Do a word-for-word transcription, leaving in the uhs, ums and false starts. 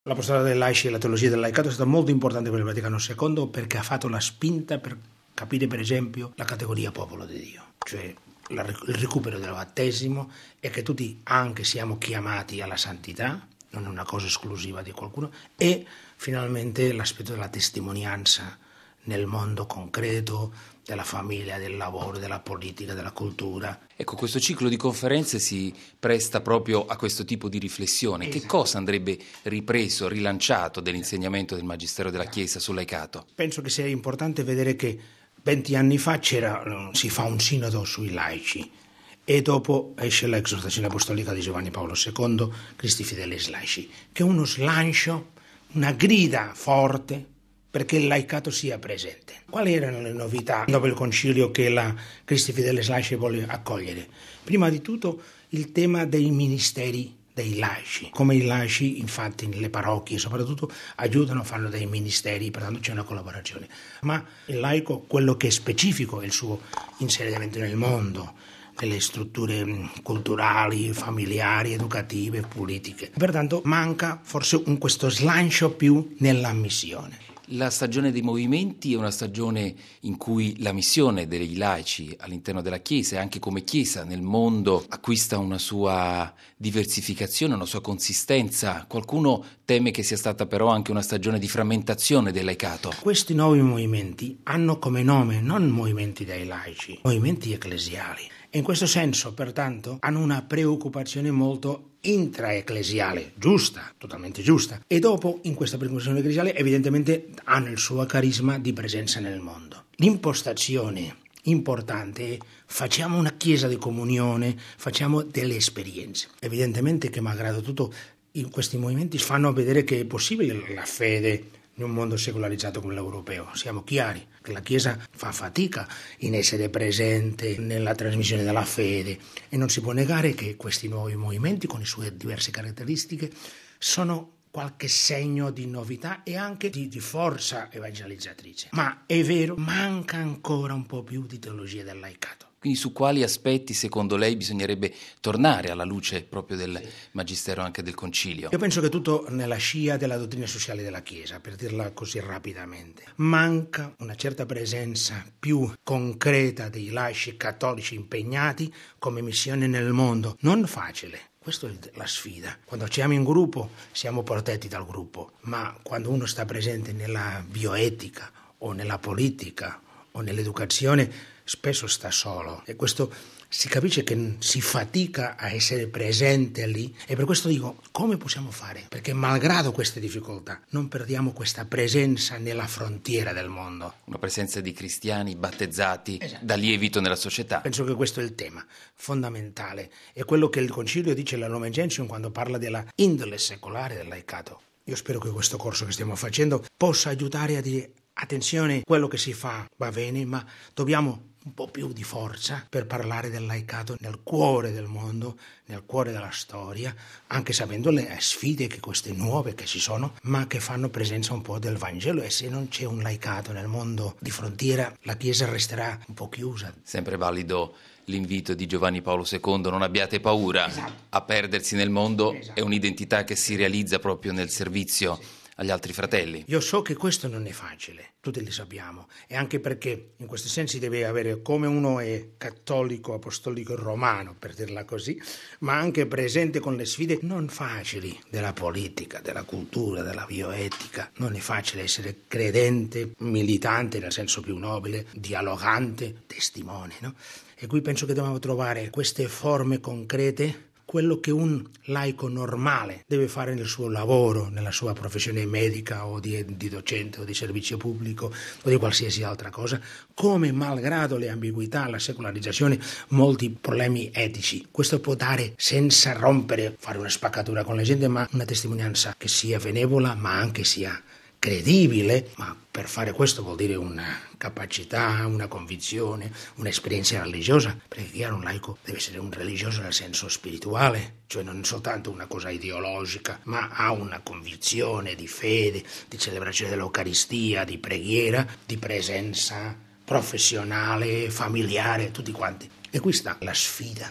L'apostolato dei laici e la teologia del laicato è stata molto importante per il Vaticano secondo perché ha fatto la spinta per capire per esempio la categoria popolo di Dio, cioè la, il recupero del battesimo e che tutti anche siamo chiamati alla santità, non è una cosa esclusiva di qualcuno, e finalmente l'aspetto della testimonianza nel mondo concreto, della famiglia, del lavoro, della politica, della cultura. Ecco, questo ciclo di conferenze si presta proprio a questo tipo di riflessione. Esatto. Che cosa andrebbe ripreso, rilanciato dell'insegnamento del Magistero della Chiesa sul laicato? Penso che sia importante vedere che venti anni fa c'era, si fa un sinodo sui laici e dopo esce l'esortazione apostolica di Giovanni Paolo secondo, Christi Fidelis Laici, che è uno slancio, una grida forte perché il laicato sia presente. Quali erano le novità dopo il concilio che la Christi Fidelis Laici vuole accogliere? Prima di tutto il tema dei ministeri dei laici, come i laici infatti nelle parrocchie soprattutto aiutano, fanno dei ministeri, pertanto c'è una collaborazione. Ma il laico, quello che è specifico è il suo inserimento nel mondo, nelle strutture culturali, familiari, educative, politiche. Pertanto manca forse un questo slancio più nella missione. La stagione dei movimenti è una stagione in cui la missione dei laici all'interno della Chiesa e anche come Chiesa nel mondo acquista una sua diversificazione, una sua consistenza. Qualcuno teme che sia stata però anche una stagione di frammentazione del laicato. Questi nuovi movimenti hanno come nome non movimenti dei laici, movimenti ecclesiali. E in questo senso, pertanto, hanno una preoccupazione molto intraecclesiale, giusta, totalmente giusta. E dopo, in questa preoccupazione ecclesiale, evidentemente hanno il suo carisma di presenza nel mondo. L'impostazione importante è facciamo una chiesa di comunione, facciamo delle esperienze. Evidentemente che, malgrado tutto, in questi movimenti fanno vedere che è possibile la fede in un mondo secolarizzato come l'europeo. Siamo chiari che la Chiesa fa fatica in essere presente nella trasmissione della fede e non si può negare che questi nuovi movimenti con le sue diverse caratteristiche sono qualche segno di novità e anche di, di forza evangelizzatrice. Ma è vero, manca ancora un po' più di teologia del laicato. Quindi su quali aspetti secondo lei bisognerebbe tornare alla luce proprio del sì. Magistero anche del Concilio? Io penso che tutto nella scia della dottrina sociale della Chiesa, per dirla così rapidamente. Manca una certa presenza più concreta dei laici cattolici impegnati come missione nel mondo. Non facile. Questa è la sfida. Quando siamo in gruppo siamo protetti dal gruppo, ma quando uno sta presente nella bioetica o nella politica o nell'educazione spesso sta solo e questo si capisce che si fatica a essere presente lì e per questo dico come possiamo fare? Perché malgrado queste difficoltà non perdiamo questa presenza nella frontiera del mondo. Una presenza di cristiani battezzati esatto. Da lievito nella società. Penso che questo è il tema fondamentale, è quello che il Concilio dice alla Lumen Gentium quando parla della indole secolare del laicato. Io spero che questo corso che stiamo facendo possa aiutare a dire attenzione, quello che si fa va bene, ma dobbiamo un po' più di forza per parlare del laicato nel cuore del mondo, nel cuore della storia, anche sapendo le sfide che queste nuove che ci sono, ma che fanno presenza un po' del Vangelo e se non c'è un laicato nel mondo di frontiera, la Chiesa resterà un po' chiusa. Sempre valido l'invito di Giovanni Paolo secondo, non abbiate paura esatto. A perdersi nel mondo, esatto. È un'identità che si realizza proprio nel servizio sì. Agli altri fratelli. Io so che questo non è facile, tutti li sappiamo, e anche perché in questo senso si deve avere come uno è cattolico, apostolico romano, per dirla così, ma anche presente con le sfide non facili della politica, della cultura, della bioetica. Non è facile essere credente, militante nel senso più nobile, dialogante, testimone, no? E qui penso che dobbiamo trovare queste forme concrete, quello che un laico normale deve fare nel suo lavoro, nella sua professione medica o di, di docente o di servizio pubblico o di qualsiasi altra cosa, come malgrado le ambiguità, la secolarizzazione, molti problemi etici. Questo può dare, senza rompere, fare una spaccatura con la gente, ma una testimonianza che sia benevola, ma anche sia credibile, ma per fare questo vuol dire una capacità, una convinzione, un'esperienza religiosa, perché chiaro un laico deve essere un religioso nel senso spirituale, cioè non soltanto una cosa ideologica, ma ha una convinzione di fede, di celebrazione dell'Eucaristia, di preghiera, di presenza professionale, familiare, tutti quanti. E qui sta la sfida